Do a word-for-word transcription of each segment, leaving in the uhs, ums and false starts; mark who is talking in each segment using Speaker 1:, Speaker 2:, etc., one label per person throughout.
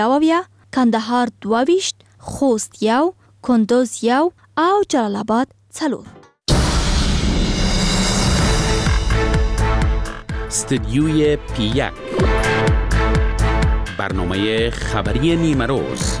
Speaker 1: اوویا، کندهار دوویشت، خوست یو، کندوز یو او جلال آباد څلور.
Speaker 2: استدیوی پی یک، برنامه خبری نیمه روز.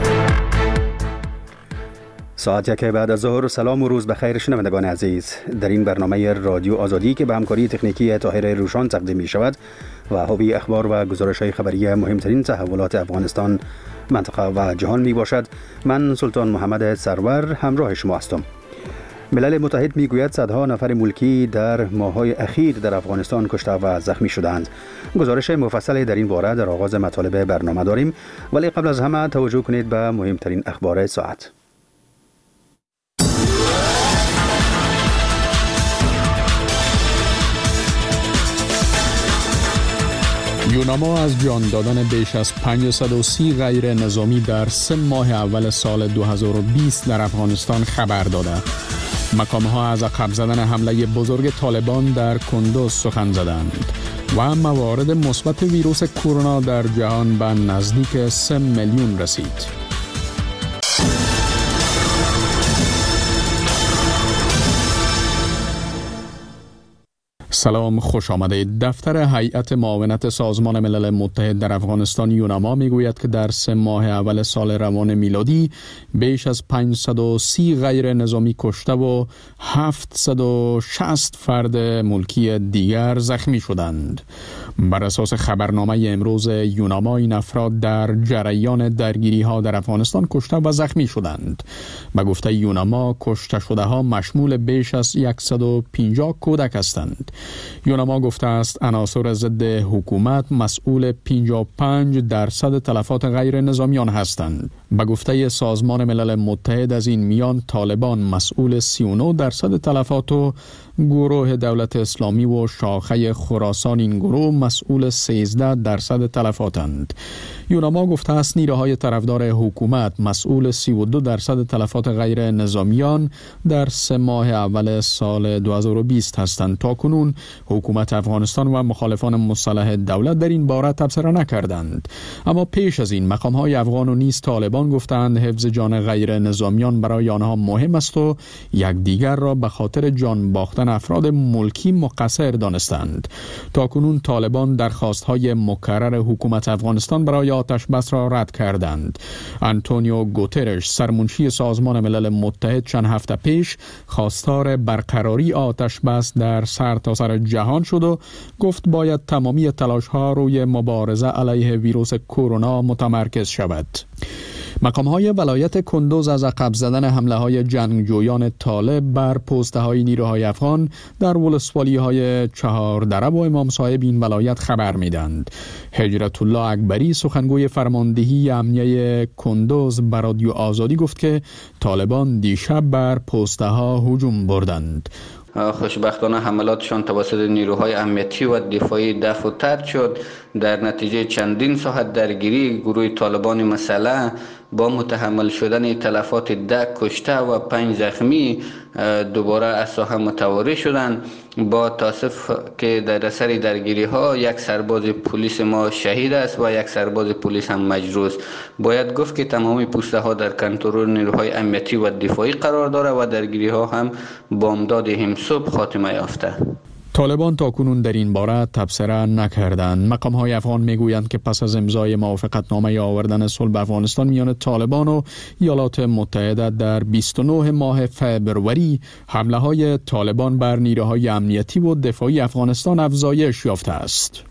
Speaker 3: ساعت یک بعد از ظهر. سلام و روز بخیر شنوندگان عزیز. در این برنامه رادیو آزادی که به همکاری تکنیکی طاهر روشان تقدیم می شود و حاوی اخبار و گزارش‌های خبری مهمترین تحولات افغانستان، منطقه و جهان می باشد، من سلطان محمد سرور همراه شما هستم. ملل متحد می گوید صدها نفر ملکی در ماه‌های اخیر در افغانستان کشته و زخمی شدند. گزارش مفصلی در این باره در آغاز مطالب برنامه داریم، ولی قبل از همه توجه کنید به مهمترین اخبار ساعت.
Speaker 4: یوناما از جان دادن بیش از پانصد و سی غیر نظامی در سه ماه اول سال دو هزار و بیست در افغانستان خبر داده. مقام‌ها از عقب زدن حمله بزرگ طالبان در کندوز سخن زدند و موارد مثبت ویروس کرونا در جهان به نزدیک سه میلیون رسید. سلام، خوش آمدید. دفتر هیئت معاونت سازمان ملل متحد در افغانستان یوناما میگوید که در سه ماه اول سال روان میلادی بیش از پانصد و سی غیر نظامی کشته و هفتصد و شصت فرد ملکی دیگر زخمی شدند. بر اساس خبرنامه امروز یوناما، این افراد در جریان درگیری ها در افغانستان کشته و زخمی شدند. به گفته یوناما، کشته شده ها مشمول بیش از صد و پنجاه کودک هستند. یوناما گفته است عناصر ضد حکومت مسئول پنجاه و پنج درصد تلفات غیر نظامیان هستند. به گفته سازمان ملل متحد از این میان طالبان مسئول سی و نه درصد تلفات و گروه دولت اسلامی و شاخه خراسان این گروه مسئول سیزده درصد تلفاتند. یوناما گفته است نیروهای طرفدار حکومت مسئول سی و دو درصد تلفات غیر نظامیان در سه ماه اول سال دو هزار و بیست هستند. تا کنون حکومت افغانستان و مخالفان مسلح دولت در این باره تبصره نکردند. اما پیش از این مقام‌های افغان و نیز طالبان گفتند حفظ جان غیر نظامیان برای آنها مهم است و یکدیگر را به خاطر جان باختن افراد ملکی مقصر دانستند. تا کنون طالبان درخواست‌های مکرر حکومت افغانستان برای آتش بس را رد کردند. آنتونیو گوترش، سرمنشی سازمان ملل متحد، چند هفته پیش خواستار برقراری آتش بس در سرتاسر جهان شد و گفت باید تمامی تلاش‌ها روی مبارزه علیه ویروس کرونا متمرکز شود. مقام‌های ولایت کندوز از عقب زدن حمله‌های جنگجویان طالب بر پست‌های نیروهای افغان در ولسوالی‌های چهار دره و امام صاحب این ولایت خبر می‌دهند. هجرت الله اکبری، سخنگوی فرماندهی امنیه کندوز، به رادیو آزادی گفت که طالبان دیشب بر پست‌ها هجوم بردند.
Speaker 5: خوشبختانه حملاتشان توسط نیروهای امنیتی و دفاعی دفع و طرد شد. در نتیجه چندین ساعت درگیری گروه طالبان مسلح با متحمل شدن تلفات ده کشته و پنج زخمی دوباره از ساحه متواری شدند. با تاسف که در اثر درگیری ها یک سرباز پلیس ما شهید است و یک سرباز پلیس هم مجروح. باید گفت که تمامی پوسته ها در کنترل نیروهای امنیتی و دفاعی قرار داره و درگیری ها هم بامداد همصبح خاتمه یافته.
Speaker 4: طالبان تاکنون در این باره تبصره نکردند. مقام‌های افغان میگویند که پس از امضای موافقتنامه آوردن صلح افغانستان میان طالبان و ایالات متحده در بیست و نه ماه فبروری، حمله‌های طالبان بر نیروهای امنیتی و دفاعی افغانستان افزایش یافته است.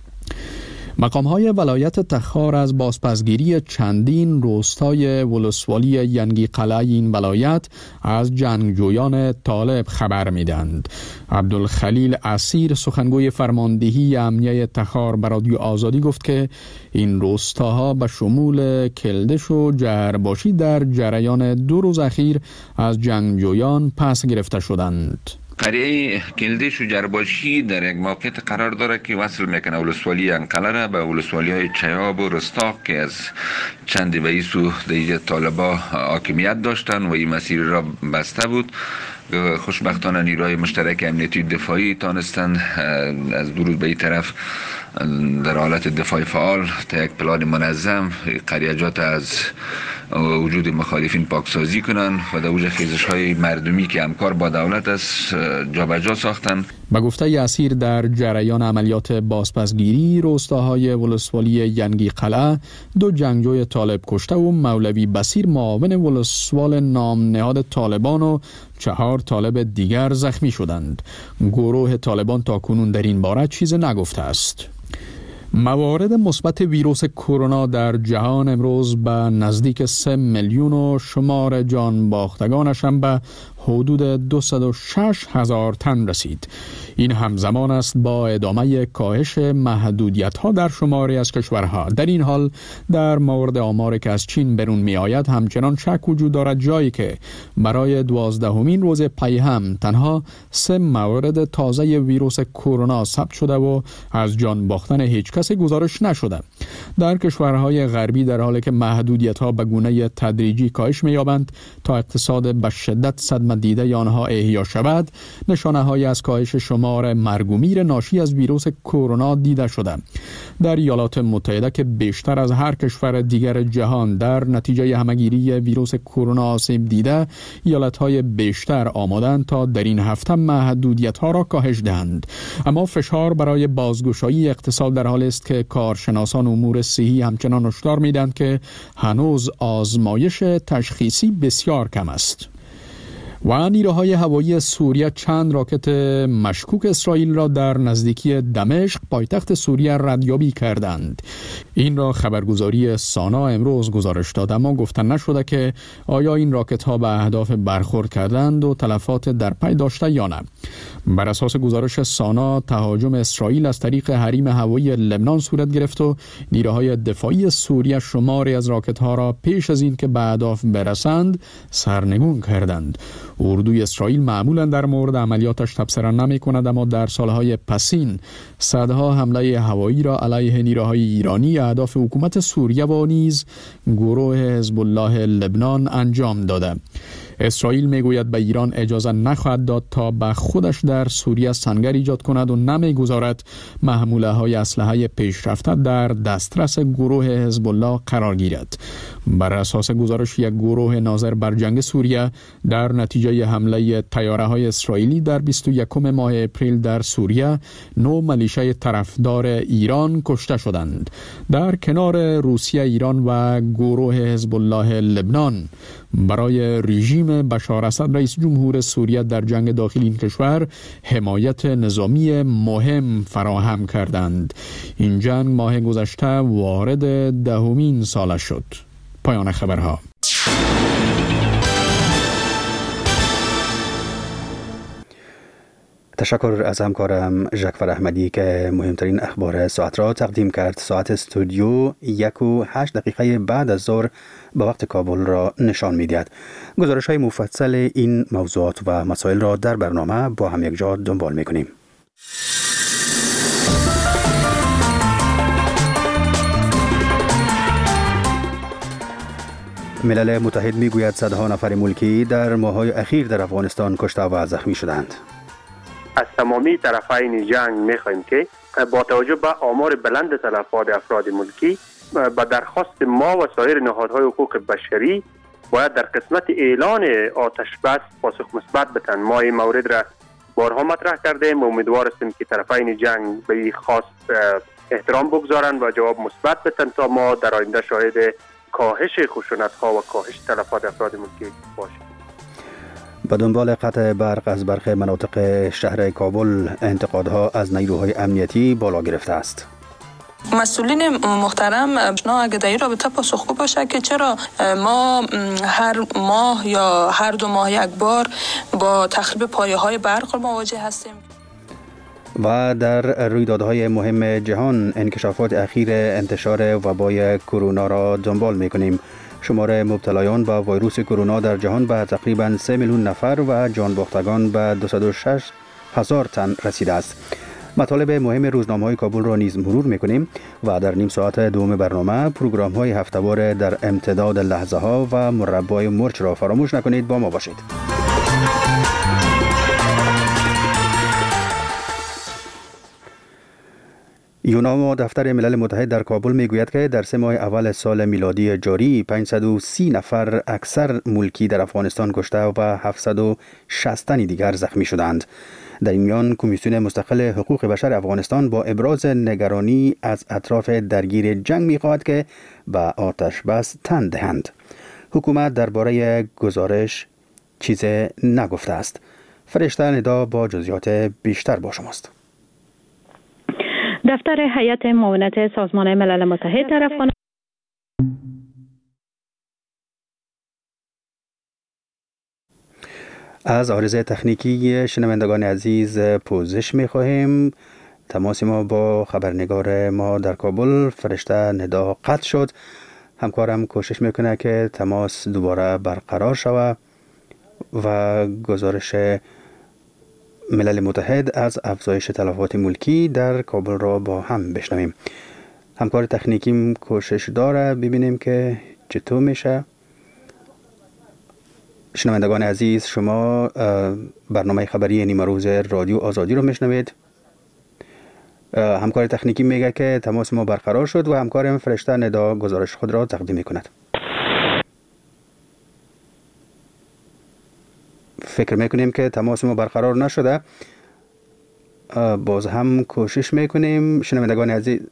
Speaker 4: مقام‌های ولایت تخار از بازپسگیری چندین روستای ولسوالی ینگی قلعه این ولایت از جنگجویان طالب خبر می‌دهند. عبدالخلیل اسیر، سخنگوی فرماندهی امنیه تخار، به رادیو آزادی گفت که این روستاها به شمول کلدش و جهرباشی در جریان دو روز اخیر از جنگجویان پس گرفته شدند.
Speaker 6: قریه کلدش و جرباشی در یک موقعیت قرار داره که وصل میکنه ولسوالی انقله را به ولسوالی های چیاب و رستاق که از چند رئیس و دیگه طالبا حاکمیت داشتن و این مسیر را بسته بود. خوشبختانه نیروهای مشترک امنیتی دفاعی تانستن از دو روز به این طرف در حالت دفاع فعال تا یک پلان منظم قریجات از وجود مخالفین پاکسازی کنند و در وجود خیزش های مردمی که همکار با دولت است جابجا ساختند.
Speaker 4: به گفته اسیر در جریان عملیات بازپسگیری روستاهای ولسوالی ینگی قلعه دو جنگجوی طالب کشته و مولوی بصیر معاون ولسوال نام نهاد طالبان و چهار طالب دیگر زخمی شدند. گروه طالبان تا کنون در این باره چیز نگفته است. موارد مثبت ویروس کرونا در جهان امروز به نزدیک سه میلیون و شمار جان باختگانش هم به حدود دویست و شش هزار تن رسید. این همزمان است با ادامه کاهش محدودیت‌ها در شماری از کشورها. در این حال در مورد آماری که از چین برون می آید همچنان شک وجود دارد، جایی که برای دوازدهمین روز پی هم تنها سه مورد تازه ویروس کرونا ثبت شده و از جان باختن هیچ کس گزارش نشده. در کشورهای غربی در حالی که محدودیت‌ها به گونه تدریجی کاهش می‌یابند تا اقتصاد به شدت صدمه دیده آنها احیا شود، نشانه‌هایی از کاهش شمار مرگ و میر ناشی از ویروس کرونا دیده شده. در ایالات متحده که بیشتر از هر کشور دیگر جهان در نتیجه همگیری ویروس کرونا آسیب دیده، ایالت‌های بیشتر آمادند تا در این هفته محدودیت‌ها را کاهش دهند. اما فشار برای بازگشایی اقتصاد در حال است که کارشناسان امور صحی همچنان هشدار می‌دهند که هنوز آزمایش تشخیصی بسیار کم است. و نیروهای هوایی سوریه چند راکت مشکوک اسرائیل را در نزدیکی دمشق پایتخت سوریه ردیابی کردند. این را خبرگزاری سانا امروز گزارش داد، اما گفته نشده که آیا این راکت ها به اهداف برخورد کردند و تلفات در پی داشته یا نه. بر اساس گزارش سانا تهاجم اسرائیل از طریق حریم هوایی لبنان صورت گرفت و نیروهای دفاعی سوریه شماری از راکت ها را پیش از این که به اهداف برسند سرنگون کردند. اردوی اسرائیل معمولا در مورد عملیاتش تبصره نمی کند، اما در سالهای پسین صدها حمله هوایی را علیه نیروهای ایرانی اهداف حکومت سوریه و نیز گروه حزب الله لبنان انجام داده. اسرائیل میگوید به ایران اجازه نخواهد داد تا به خودش در سوریه سنگر ایجاد کند و نمیگذارد محموله های اسلحه پیشرفته در دسترس گروه حزب الله قرار گیرد. بر اساس گزارش یک گروه ناظر بر جنگ سوریه، در نتیجه حمله طیاره های اسرائیلی در بیست و یکم ماه اپریل در سوریه، نو ملیشه طرفدار ایران کشته شدند. در کنار روسیه، ایران و گروه حزب الله لبنان برای رژیم بشار اسد رئیس جمهور سوریه در جنگ داخلی این کشور حمایت نظامی مهم فراهم کردند. این جنگ ماه گذشته وارد دهمین سالش شد. پایان خبرها.
Speaker 3: تشکر از همکارم ژکفر احمدی که مهمترین اخبار ساعت را تقدیم کرد. ساعت استودیو یک و هشت دقیقه بعد از ظهر به وقت کابل را نشان می‌دهد. گزارش های مفصل این موضوعات و مسائل را در برنامه با هم یک جا دنبال می‌کنیم. ملل متحد می‌گوید صدها نفر ملکی در ماه‌های اخیر در افغانستان کشته و زخمی شدند.
Speaker 7: از تمامی طرفین جنگ می‌خواهیم که با توجه به آمار بلند تلفات افراد ملکی با درخواست ما و سایر نهادهای حقوق بشری باید در قسمت اعلان آتش بس پاسخ مثبت بدهند. ما این مورد را بارها مطرح کردیم و امیدوار هستیم که طرفین جنگ به این خواست احترام بگذارند و جواب مثبت بدهند تا ما در آینده شاهد کاهش خشونت‌ها و کاهش تلفات افراد ملکی باشیم.
Speaker 3: به دنبال قطع برق از برخی مناطق شهر کابل، انتقادها از نیروهای امنیتی بالا گرفته است.
Speaker 8: مسئولین محترم اگه در این رابطه پاسخگو باشه که چرا ما هر ماه یا هر دو ماه یک بار با تخریب پایه‌های برق مواجه هستیم.
Speaker 3: و در رویدادهای مهم جهان انکشافات اخیر انتشار وبای کرونا را دنبال می‌کنیم. شمار مبتلایان با ویروس کرونا در جهان به تقریباً سه میلیون نفر و جان باختگان به دویست و شش هزار تن رسیده است. مطالب مهم روزنامه‌های کابل را نیز مرور می‌کنیم و در نیم ساعت دوم برنامه پروگرام‌های هفته‌وار در امتداد لحظه‌ها و مربای مرچ را فراموش نکنید. با ما باشید. یوناما دفتر ملل متحد در کابل میگوید که در سه ماه اول سال میلادی جاری پانصد و سی نفر اکثر ملکی در افغانستان کشته و هفتصد و شصت تن دیگر زخمی شدند. در این میان کمیسیون مستقل حقوق بشر افغانستان با ابراز نگرانی از اطراف درگیر جنگ می‌خواهد که به آتش بس تن دهند. حکومت درباره گزارش چیز نگفته است. فرشته ندا با جزئیات بیشتر با شماست.
Speaker 9: دفتر هیئت معاونت سازمان ملل متحد در افغانستان
Speaker 3: از عارضه تکنیکی شنوندگان عزیز پوزش می خواهیم. تماس ما با خبرنگار ما در کابل فرشته ندا قطع شد. همکارم کوشش میکنه که تماس دوباره برقرار شود و گزارش ملل متحد از افزایش تلفات ملکی در کابل را با هم بشنویم. همکار تکنیکیم کوشش داره، ببینیم که چطور میشه. شنوندگان عزیز، شما برنامه خبری نیمه روز رادیو آزادی رو میشنوید. همکار تکنیکی میگه که تماس ما برقرار شد و همکارم فرشته ندا گزارش خود را تقدیم میکند. فکر میکنیم که تماس ما برقرار نشده. باز هم کوشش میکنیم. شنوندگان عزیز،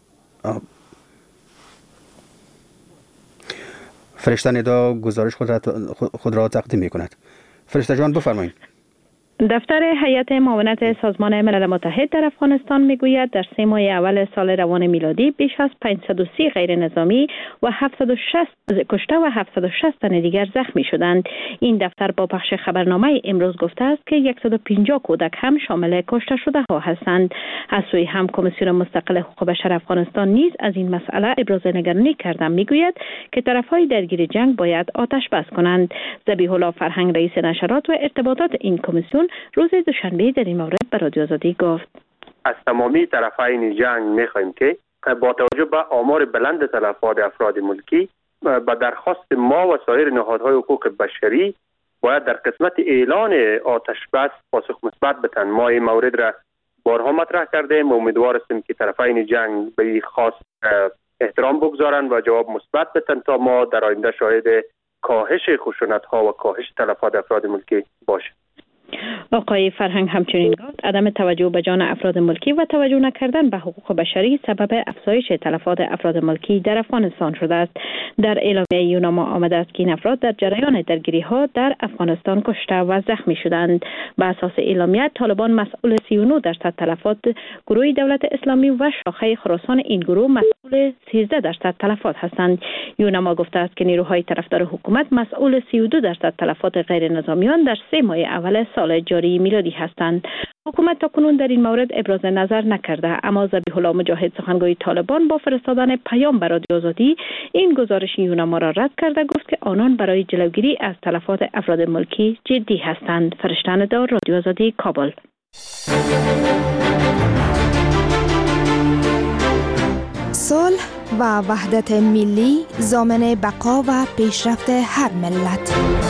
Speaker 3: فرشته ندا گزارش خود را خود را تقدیم میکند. فرشته جان بفرمایید.
Speaker 9: دفتر هیئت معاونت سازمان ملل متحد در افغانستان میگوید در سه ماه اول سال روان میلادی بیش از پانصد و سی غیر نظامی و هفتصد و شصت کشته و هفتصد و شصت تن دیگر زخمی شدند. این دفتر با پخش خبرنامه امروز گفته است که صد و پنجاه کودک هم شامل کشته شده ها هستند. از سوی هم کمیسیون مستقل حقوق بشر افغانستان نیز از این مسئله ابراز نگرانی کرده. میگوید که طرفهای درگیر جنگ باید آتش بس کنند. ذبیح الله فرهنگ رئیس نشرات و ارتباطات این کمیسیون روز دوشنبه در این مورد به رادیو آزادی گفت:
Speaker 7: از تمامی طرفین جنگ می‌خواهیم که با توجه به آمار بلند تلفات افراد ملکی با درخواست ما و سایر نهادهای حقوق بشری باید در قسمت اعلان آتش بس پاسخ مثبت بدهند. ما این مورد را بارها مطرح کردیم و امیدوار هستیم که طرفین جنگ به این خواست احترام بگذارند و جواب مثبت بدهند تا ما در آینده شاهد کاهش خشونت‌ها و کاهش تلفات افراد ملکی باشیم.
Speaker 9: آقای فرهنگ همچنین گفت عدم توجه به جان افراد ملکی و توجه نکردن به حقوق بشری سبب افزایش تلفات افراد ملکی در افغانستان شده است. در اعلامیه یوناما آمده است که این افراد در جریان درگیری ها در افغانستان کشته و زخمی شدند. به اساس اعلامیه طالبان مسئول سی و نه درصد تلفات، گروه دولت اسلامی و شاخه خراسان این گروه مسئول سیزده درصد تلفات هستند. یوناما گفته است که نیروهای طرفدار حکومت مسئول سی و دو درصد تلفات غیر نظامیان در سه ماه اول سال جاری میلادی هستند. حکومت تا کنون در این مورد ابراز نظر نکرده، اما ذبیح الله مجاهد سخنگوی طالبان با فرستادن پیام به رادیو آزادی این گزارش یوناما را رد کرده گفت که آنان برای جلوگیری از تلفات افراد ملکی جدی هستند. فرشته ندا، رادیو آزادی، کابل.
Speaker 1: صلح و وحدت ملی ضامن بقا و پیشرفت هر ملت.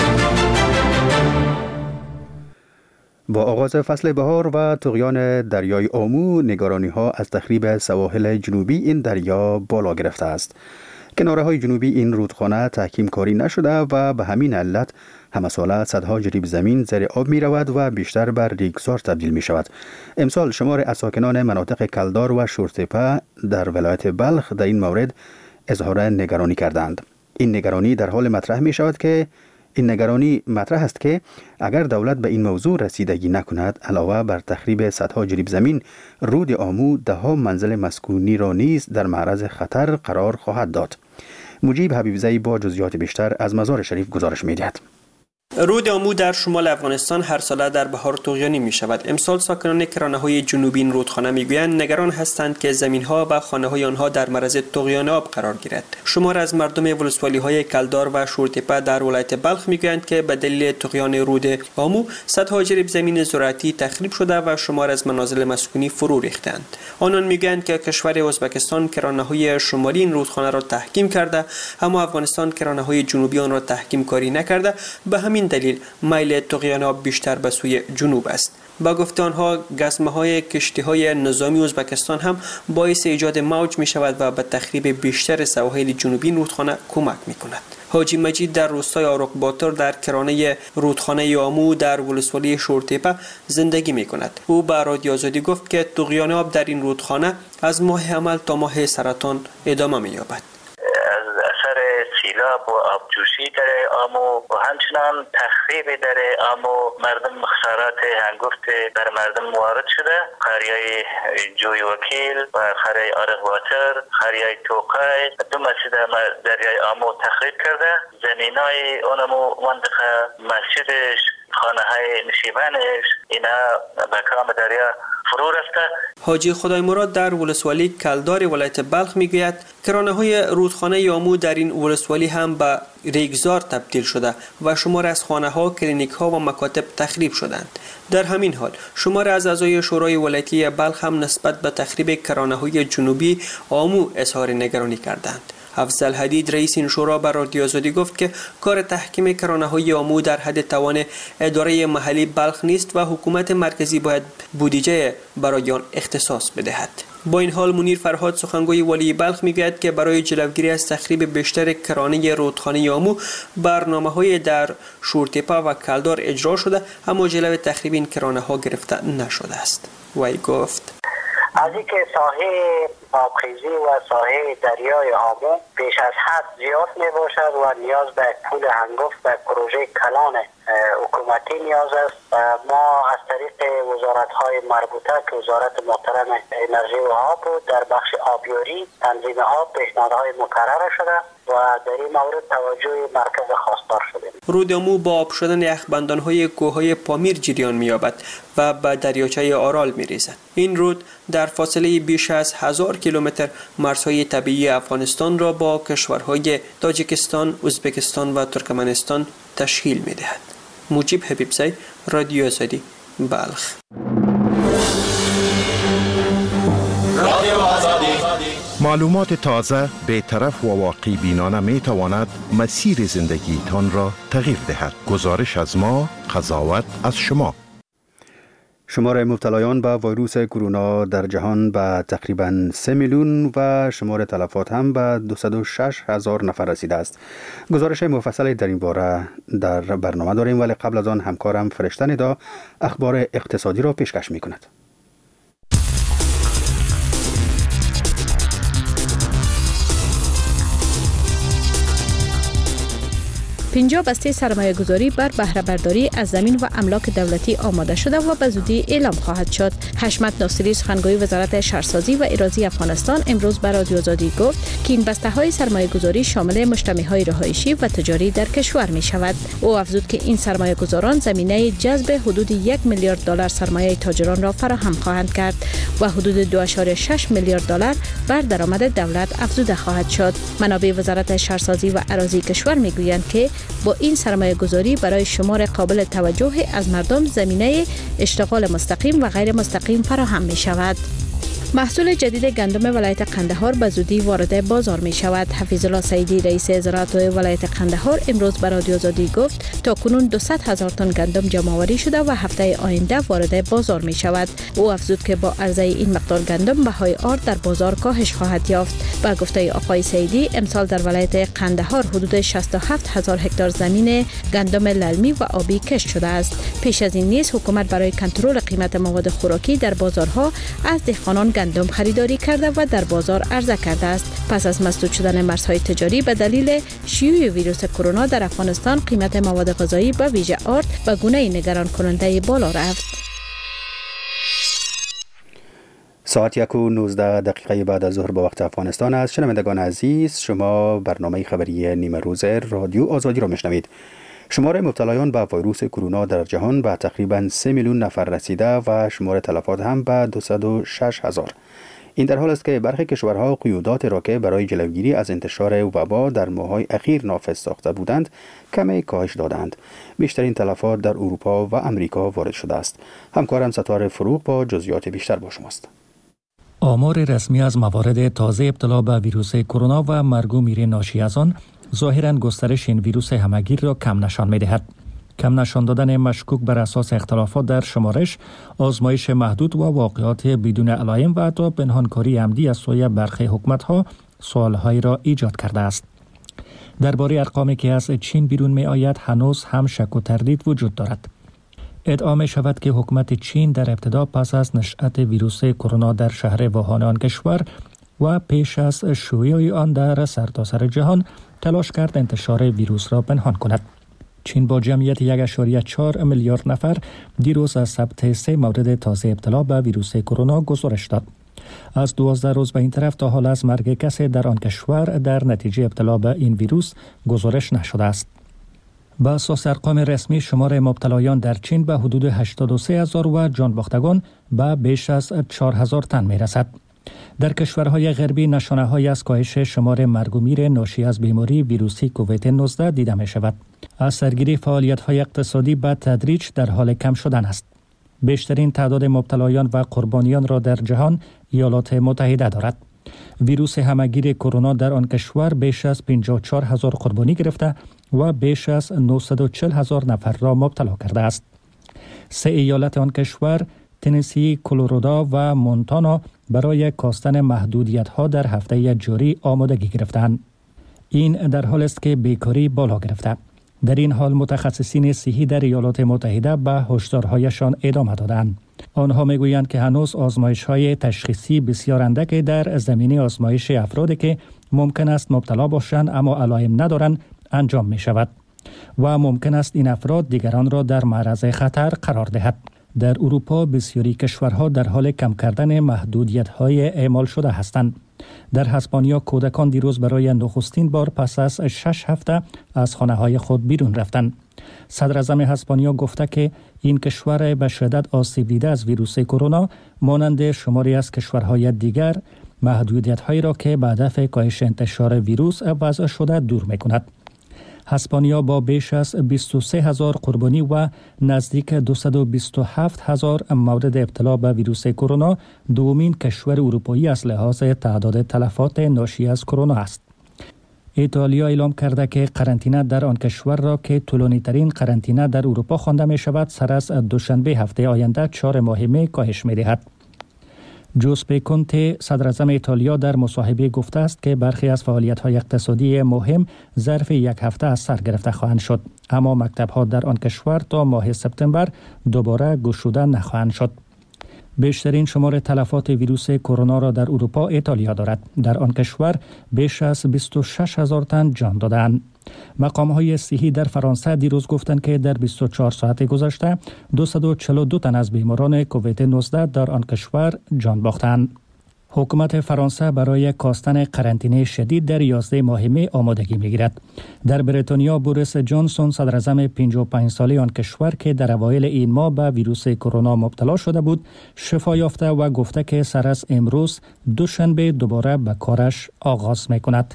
Speaker 3: با آغاز فصل بهار و طغیان دریای آمو، نگرانی‌ها از تخریب سواحل جنوبی این دریا بالا گرفته است. کناره‌های جنوبی این رودخانه تحکیم کاری نشده و به همین علت همه ساله صدها جریب زمین زیر آب می رود و بیشتر بر ریگزار تبدیل می شود. امسال شمار از ساکنان مناطق کلدار و شورتپه در ولایت بلخ در این مورد اظهار نگرانی کردند. این نگرانی در حال مطرح می شود که این نگرانی مطرح است که اگر دولت به این موضوع رسیدگی نکند، علاوه بر تخریب صدها جریب زمین، رود آمو ده ها منزل مسکونی را نیز در معرض خطر قرار خواهد داد. مجیب حبیبزئی با جزئیات بیشتر از مزار شریف گزارش می‌دهد.
Speaker 10: رود آمو در شمال افغانستان هر ساله در بهار طغیانی می شود. امسال ساکنان کرانه‌های جنوبی این رودخانه میگویند نگران هستند که زمین‌ها و خانه‌های آنها در معرض طغیان آب قرار گیرد. شمار از مردم ولسوالی‌های کلدار و شورتپه در ولایت بلخ میگویند که به دلیل طغیان رود آمو صدها جریب زمین زراعتی تخریب شده و شمار از منازل مسکونی فرو ریختند. آنان میگویند که کشور ازبکستان کرانه‌های شمالی این رودخانه را تحکیم کرده، اما افغانستان کرانه‌های جنوبی آن را تحکیم کاری نکرده. به همین دلیل میل طغیان آب بیشتر به سوی جنوب است. با گفته آنها گزمه‌های کشتی‌های نظامی ازبکستان هم باعث ایجاد موج می‌شود و به تخریب بیشتر سواحل جنوبی رودخانه کمک می‌کند. حاجی مجید در روستای آروق باتر در کرانه رودخانه آمو در ولسوالی شورتپه زندگی می‌کند. او به رادیو آزادی گفت که طغیان آب در این رودخانه از ماه حمل تا ماه سرطان ادامه می‌یابد.
Speaker 11: سیلاب و آبجوشی در آمو و همچنان تخریب در آمو مردم خسارات هنگفت بر مردم وارد شده. قریه جوی وکیل و قریه آرق واتر، قریه توقای دو مسجد دریای آمو تخریب کرده. زمینای اونمو منطقه مسجدش، خانه های نشیبانش اینا به کام دریا فرو رفته.
Speaker 10: حاجی خدای مراد در ولسوالی کلدار ولایت بلخ میگوید کرانه های رودخانه آمو در این ولسوالی هم به ریگزار تبدیل شده و شمار از خانه ها، کلینیک ها و مکاتب تخریب شدند. در همین حال شمار از اعضای شورای ولایتی بلخ هم نسبت به تخریب کرانه های جنوبی آمو اظهار نگرانی کردند. افضل حدید رئیس این شورا بر رادیو آزادی گفت که کار تحکیم کرانه های آمو در حد توان اداره محلی بلخ نیست و حکومت مرکزی باید بودجه برای آن اختصاص بدهد. با این حال منیر فرهاد سخنگوی والی بلخ میگوید که برای جلوگیری از تخریب بیشتر کرانه رودخانه آمو برنامه‌های در شورتپه و کلدار اجرا شده، اما جلوی تخریب این کرانه ها گرفته نشده است. وی گفت
Speaker 11: از اینکه ساحه آبخیزی و ساحه دریای آمو بیش از حد زیاد می باشد و نیاز به پول هنگفت و پروژه کلان حکومتی نیاز است. ما از طریق وزارت های مربوطه که وزارت محترم انرژی و آب بود در بخش آبیاری تنظیم آب پیشنهادهای مکرر شده و در این مورد توجه مرکز خواستار شده.
Speaker 10: رود آمو با آب شدن یخبندان‌های کوههای پامیر جریان می‌یابد و به دریاچه آرال می‌ریزد. این رود در فاصله بیش از هزار کیلومتر مرزهای طبیعی افغانستان را با کشورهای تاجیکستان، ازبکستان و ترکمنستان تشکیل می‌دهد. مجیب حبیبزی، رادیو آزادی، بلخ.
Speaker 12: معلومات تازه، بی‌طرف و واقعی بینانه می تواند مسیر زندگی تان را تغییر دهد. گزارش از ما، قضاوت از شما.
Speaker 3: شمار مبتلایان به ویروس کرونا در جهان به تقریباً سه میلیون و شمار تلفات هم به دویست و شش هزار نفر رسیده است. گزارش مفصلی در این باره در برنامه داریم، ولی قبل از آن همکارم فرشته ندا اخبار اقتصادی را پیشکش می کند.
Speaker 9: پنجاه بسته سرمایه گذاری بر بهره برداری از زمین و املاک دولتی آماده شده و به زودی اعلام خواهد شد. حشمت ناصری سخنگوی وزارت شهرسازی و اراضی افغانستان امروز به رادیو آزادی گفت که این بسته های سرمایه گذاری شامل مجتمع های رهایشی و تجاری در کشور می شود. او افزود که این سرمایه گذاران زمینه جذب حدود یک میلیارد دلار سرمایه تاجران را فراهم خواهند کرد و حدود دو ممیز شش میلیارد دلار بر درآمد دولت افزوده خواهد شد. منابع وزارت شهرسازی و اراضی کشور می گویند که با این سرمایه گذاری برای شمار قابل توجه از مردم زمینه اشتغال مستقیم و غیر مستقیم فراهم می شود. محصول جدید گندم ولایت قندهار به زودی وارد بازار می شود. حفیظ الله سعیدی رئیس زراعت ولایت قندهار امروز به رادیو آزادی گفت تا کنون دویست هزار تن گندم جمع آوری شده و هفته آینده وارد بازار می شود. او افزود که با عرضه این مقدار گندم بهای آرد در بازار کاهش خواهد یافت. با گفته آقای سعیدی امسال در ولایت قندهار حدود شصت و هفت هزار هکتار زمین گندم للمی و آبی کشت شده است. پیش از این نیز حکومت برای کنترل قیمت مواد خوراکی در بازارها از دهقانان گندم خریداری کرده و در بازار عرضه کرده است. پس از مسدود شدن مرزهای تجاری به دلیل شیوع ویروس کرونا در افغانستان قیمت مواد غذایی به ویژه آرد به گونه نگران کننده بالا رفت.
Speaker 3: ساعت یک و نوزده دقیقه بعد از ظهر به وقت افغانستان است. شنوندگان عزیز، شما برنامه خبری نیمه روز رادیو آزادی را میشنوید. شمار مبتلایان به ویروس کرونا در جهان به تقریباً سه میلیون نفر رسیده و شمار تلفات هم به دویست و شش هزار. این در حال است که برخی کشورها قیودات را که برای جلوگیری از انتشار وبا در ماه‌های اخیر نافذ ساخته بودند کمی کاهش دادند. بیشترین تلفات در اروپا و امریکا وارد شده است. همکارم ستاره فروغ با جزئیات بیشتر با شماست.
Speaker 13: آمار رسمی از موارد تازه ابتلا به ویروس کرونا و مرگ و میر ناشی از آن ظاهراً گسترش این ویروس همهگیر را کم نشان می‌دهد. کم نشان دادن مشکوک بر اساس اختلافات در شمارش، آزمایش محدود و واقعات بدون علائم و حتی پنهانکاری عمدی از سوی برخی حکومت‌ها سوال‌هایی را ایجاد کرده است. درباره ارقامی که از چین بیرون می آید هنوز هم شک و تردید وجود دارد. ادعا می شود که حکومت چین در ابتدا پس از نشأت ویروس کرونا در شهر ووهان آن کشور و پیش از شیوع آن در سرتاسر جهان تلاش کرد انتشار ویروس را پنهان کند. چین با جمعیت یک ممیز چهار میلیارد نفر دیروز از ثبت سه مورد تازه ابتلا به ویروس کرونا گزارش داد. از دوازده روز به این طرف تا حال از مرگ کسی در آن کشور در نتیجه ابتلا به این ویروس گزارش نشده است. با اساس ارقام رسمی شمار مبتلایان در چین به حدود هشتاد و سه هزار و جان باختگان به بیش از چهار هزار تن می رسد. در کشورهای غربی نشانه‌هایی از کاهش شمار مرگ و میر ناشی از بیماری ویروسی کووید نوزده دیده می شود. از سرگیری فعالیت‌های اقتصادی به تدریج در حال کم شدن است. بیشترین تعداد مبتلایان و قربانیان را در جهان ایالات متحده دارد. ویروس همه‌گیر کرونا در آن کشور بیش از پنجاه و چهار هزار قربانی گرفته و بیش از نهصد و چهل هزار نفر را مبتلا کرده است. سه ایالت آن کشور، تنسی، کلرادو و مونتانا، برای کاستن محدودیت‌ها در هفته جاری آمادگی گرفتند. این در حالی است که بیکاری بالا گرفته. در این حال متخصصین صحی در ایالات متحده به هشدارهایشان ادامه دادند. آنها میگویند که هنوز آزمایش‌های تشخیصی بسیار اندک در زمینه آزمایش افرادی که ممکن است مبتلا باشند اما علائم ندارند انجام می شود و ممکن است این افراد دیگران را در معرض خطر قرار دهد. در اروپا بسیاری کشورها در حال کم کردن محدودیت‌های اعمال شده هستند. در اسپانیا کودکان دیروز برای نخستین بار پس از شش هفته از خانه‌های خود بیرون رفتند. صدر اعظم اسپانیا گفته که این کشور به شدت آسیب دیده از ویروس کرونا مانند شماری از کشورهای دیگر محدودیت‌هایی را که به هدف کاهش انتشار ویروس وضع شده دور می‌کند. اسپانیا با بیش از بیست و سه هزار قربانی و نزدیک دویست و بیست و هفت هزار مورد ابتلا به ویروس کرونا دومین کشور اروپایی از لحاظ تعداد تلفات ناشی از کرونا است. ایتالیا اعلام کرده که قرنطینه در آن کشور را که طولانی ترین قرنطینه در اروپا خوانده می شود سر از دوشنبه هفته آینده چهار ماهه کاهش می دهد. جوزپه کونته صدر اعظم ایتالیا در مصاحبه گفته است که برخی از فعالیت‌های اقتصادی مهم ظرف یک هفته از سر گرفته خواهند شد، اما مکتب‌ها در آن کشور تا ماه سپتامبر دوباره گشوده نخواهند شد. بیشترین شمار تلفات ویروس کرونا را در اروپا ایتالیا دارد. در آن کشور بیش از بیست و شش هزار تن جان دادند. مقام‌های صحی در فرانسه دیروز گفتند که در بیست و چهار ساعت گذشته دویست و چهل و دو تن از بیماران کووید نوزده در آن کشور جان باختند. حکومت فرانسه برای کاستن قرنطینه شدید در یازده ماه می آمادگی می‌گیرد. در بریتانیا بوریس جانسون صدر اعظم پنجاه و پنج ساله آن کشور که در اوایل این ماه به ویروس کرونا مبتلا شده بود، شفا یافته و گفته که سر از امروز دوشنبه دوباره به کارش آغاز می‌کند.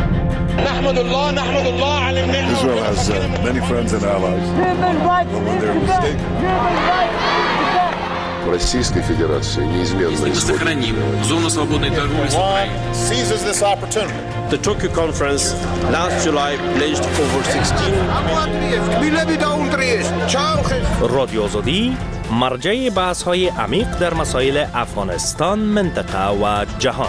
Speaker 14: نحمد الله نحمد الله على النعمة. Israel has uh, many friends and allies. When they're mistaken. Российской Федерации неизменно
Speaker 2: сохраним зону свободной торговли с Украиной.
Speaker 14: Seizes this opportunity. The Tokyo conference last July pledged over sixteen.
Speaker 15: رادیو آزادی مرجع بحث‌های عمیق در مسائل افغانستان، منطقه و جهان.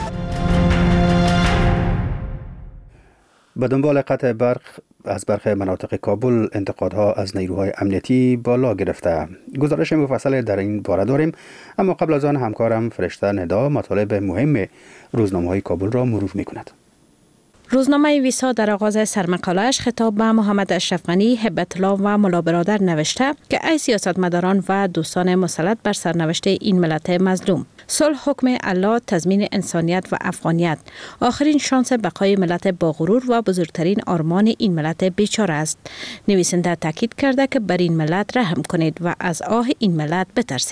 Speaker 3: به دنبال قطع برق از برخی مناطق کابل انتقادها از نیروهای امنیتی بالا گرفته. گزارش مفصل در این باره داریم، اما قبل از آن همکارم فرشته ندا مطالب مهم روزنامه‌های کابل را مرور می‌کند.
Speaker 9: روزنامه ویسا در آغاز سرمقاله‌اش خطاب به محمد اشرف غنی، هبت الله و ملا برادر نوشته که ای سیاستمداران و دوستان مسلط بر سرنوشت این ملت مظلوم، صلح حکم الله، تضمین انسانیت و افغانیت، آخرین شانس بقای ملت با غرور و بزرگترین آرمان این ملت بیچاره است. نویسنده تاکید کرده که بر این ملت رحم کنید و از آه این ملت بترسید.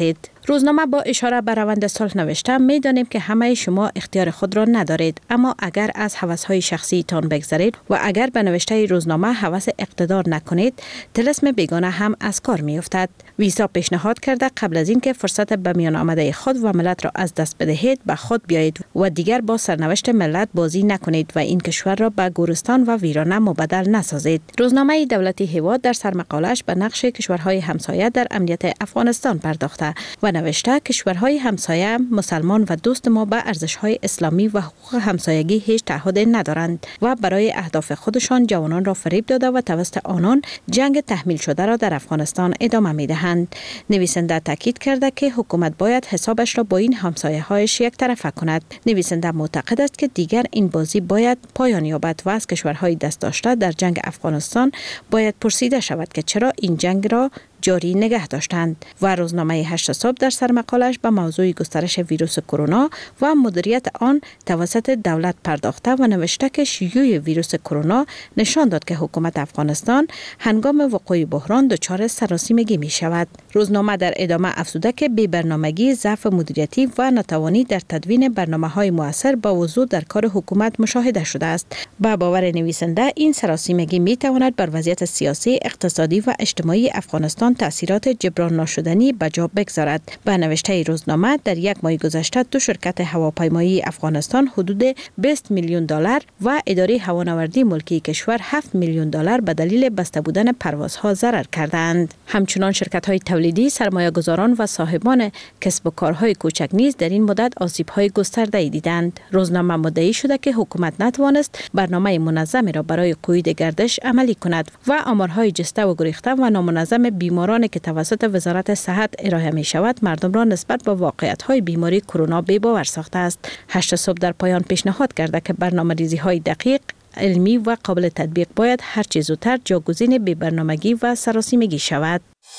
Speaker 9: روزنامه با اشاره به روند صلح نوشته می‌دانیم که همه شما اختیار خود را ندارید، اما اگر از هوس‌های شخصی تان بگذرید و اگر به نوشته روزنامه هوس اقتدار نکنید، طلسم بیگانه هم از کار می‌افتد. ویسا پیشنهاد کرده قبل از اینکه فرصت به میان آمده خود و ملت را از دست بدهید، به خود بیایید و دیگر با سرنوشت ملت بازی نکنید و این کشور را به گورستان و ویرانه مبدل نسازید. روزنامه دولتی هیواد در سرمقالش به نقش کشورهای همسایه در امنیت افغانستان پرداخته و نوشته کشورهای همسایه مسلمان و دوست ما به ارزش‌های اسلامی و حقوق همسایگی هیچ تعهد ندارند و برای اهداف خودشان جوانان را فریب داده و توسط آنان جنگ تحمیل شده را در افغانستان ادامه می‌دهند. نویسنده تاکید کرده که حکومت باید حسابش را با این همسایه‌هایش یک طرفه کند. نویسنده معتقد است که دیگر این بازی باید پایان یابد و از کشورهای دست داشته در جنگ افغانستان باید پرسیده شود که چرا این جنگ را جاری نگه داشتند. و روزنامه هشت صبح در سرمقالش به موضوع گسترش ویروس کرونا و مدیریت آن توسط دولت پرداخته و نوشته که شیوع ویروس کرونا نشان داد که حکومت افغانستان هنگام وقوع بحران دچار سراسیمگی می شود. روزنامه در ادامه افزوده که بی برنامگی، ضعف مدیریتی و ناتوانی در تدوین برنامه‌های مؤثر با وضوح در کار حکومت مشاهده شده است. با باور نویسنده این سراسیمگی می تواند بر وضعیت سیاسی، اقتصادی و اجتماعی افغانستان تأثیرات جبران ناشدنی به جا بگذارد. به نوشته روزنامه در یک ماه گذشته دو شرکت هواپیمایی افغانستان حدود بیست میلیون دلار و اداره هوانوردی ملکی کشور هفت میلیون دلار به دلیل بسته بودن پروازها ضرر کردند. همچنان شرکت‌های تولیدی، سرمایه‌گذاران و صاحبان کسب و کارهای کوچک نیز در این مدت آسیب‌های گسترده‌ای دیدند. روزنامه مدعی شده که حکومت نتوانست برنامه منظمی را برای قید گردش عملی کند و آمارهای جسته و گریخته و نامنظم بیماران که توسط وزارت صحت ارائه می شود مردم را نسبت به واقعیت‌های بیماری کرونا بی‌باور ساخته است. هشت صبح در پایان پیشنهاد کرده که برنامه‌ریزی‌های دقیق، علمی و قابل تطبیق باید هر چه زودتر جاگزین بی برنامگی و سراسیمگی شود.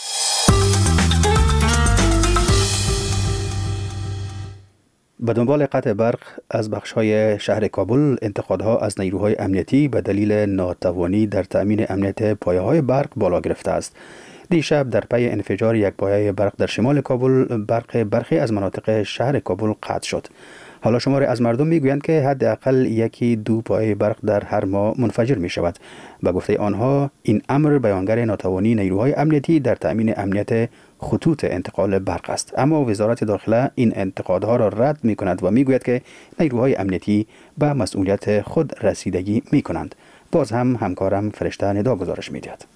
Speaker 3: به دنبال قطع برق از بخش‌های شهر کابل، انتقادها از نیروهای امنیتی به دلیل ناتوانی در تأمین امنیت پایه‌های برق بالا گرفته است. دیشب در پی انفجار یک پایه برق در شمال کابل، برق برخی از مناطق شهر کابل قطع شد. حالا شماری از مردم میگویند که حداقل یکی دو پایه برق در هر ماه منفجر می شود. به گفته آنها این امر بیانگر ناتوانی نیروهای امنیتی در تأمین امنیت خطوط انتقال برق است. اما وزارت داخله این انتقادها را رد می کند و می گوید که نیروهای امنیتی به مسئولیت خود رسیدگی می کنند. باز هم همکارم فرشته ندا گزارش می دهد.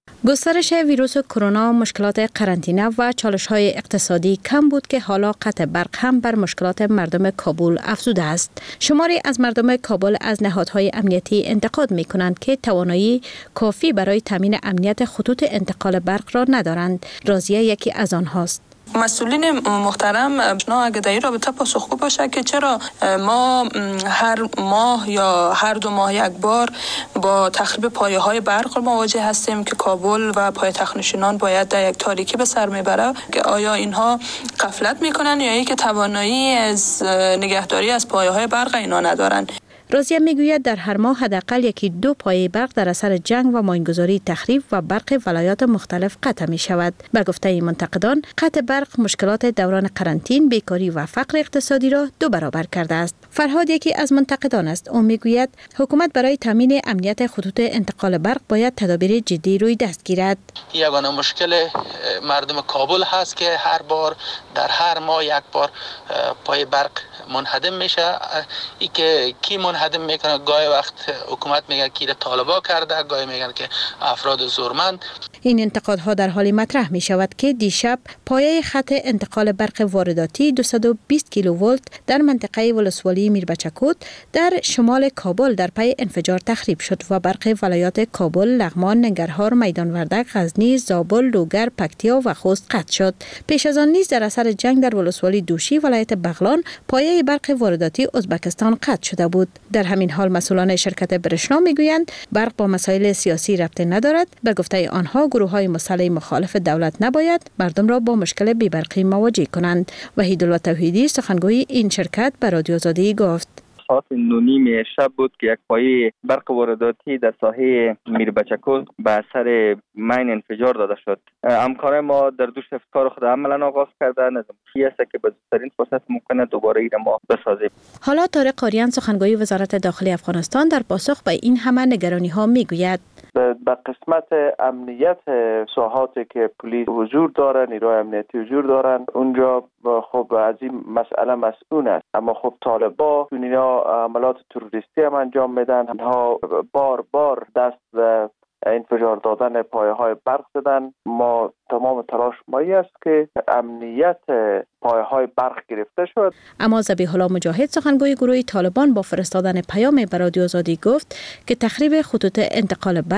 Speaker 9: گسترش ویروس کرونا، مشکلات قرنطینه و چالش‌های اقتصادی کم بود که حالا قطع برق هم بر مشکلات مردم کابل افزوده است. شماری از مردم کابل از نهادهای امنیتی انتقاد می‌کنند که توانایی کافی برای تامین امنیت خطوط انتقال برق را ندارند. راضیه یکی از آنهاست.
Speaker 8: مسئولین محترم شما اگه در این رابطه پاسخگو باشه که چرا ما هر ماه یا هر دو ماه یک بار با تخریب پایه های برق مواجه هستیم که کابل و پایتخت نشینان باید در یک تاریکی به سر میبره، که آیا اینها غفلت میکنن یا اینکه توانایی از نگهداری از پایه های برق اینا ندارن.
Speaker 9: راضیه میگوید در هر ماه حداقل یکی دو پایه برق در اثر جنگ و ماینگذاری تخریب و برق ولایات مختلف قطع می شود. به گفته منتقدان، قطع برق مشکلات دوران قرنطین، بیکاری و فقر اقتصادی را دو برابر کرده است. فرهاد یکی از منتقدان است. او میگوید حکومت برای تامین امنیت خطوط انتقال برق باید تدابیر جدی روی دست گیرد.
Speaker 16: یگانه مشکل مردم کابل هست که هر بار در هر ماه یک بار پای برق منهدم میشه. ای که کی منهدم میکنه؟ گاهی وقت حکومت میگه که طالبا کرده، گاهی میگن که افراد زورمند.
Speaker 9: این انتقادها در حالی مطرح می شود که دیشب پایه خط انتقال برق وارداتی دویست و بیست کیلوولت در منطقه ولسوالی میربچکوت در شمال کابل در پی انفجار تخریب شد و برق ولایات کابل، لغمان، ننگرهار، میدان وردک، غزنی، زابل، لوگر، پکتیا و خوست قطع شد. پیش از آن نیز در اثر جنگ در ولسوالی دوشی ولایت بغلان پایه برق وارداتی ازبکستان قطع شده بود. در همین حال مسئولان شرکت برشنا میگویند برق با مسائل سیاسی ربطی ندارد. به گفته آنها گروه‌های مسلح مخالف دولت نباید مردم را با مشکل بی‌برقی مواجه کنند. وحیدالله توحیدی سخنگوی این شرکت به رادیو آزادی گفت:
Speaker 17: ساعت نونیم شب بود که یک پایه برق وارداتی در ساحه میربچکو به اثر مین انفجار داده شد. همکارای ما در دو شفت کار خود عملا آغاز کردن، از کی است که به زودترین فرصت ممکنه دوباره این ما بسازیم.
Speaker 9: حالا طارق قاریان سخنگوی وزارت داخلی افغانستان در پاسخ به این همه نگرانی ها میگوید
Speaker 18: به قسمت امنیت ساحاتی که پلیس حضور داره، نیروی امنیتی حضور دارن، اونجا خب از این مسئله مسئول است. اما خب طالبا چون اینا عملات تروریستی هم انجام میدن، اینها بار بار دست به انفجار دادن پایه های برق زدن. ما تمام تلاش مایی است که امنیت پایه های برق گرفته شد.
Speaker 9: اما ذبیح الله مجاهد سخنگوی گروه طالبان با فرستادن پیام به رادیو آزادی گفت که تخریب خطوط انتقال برق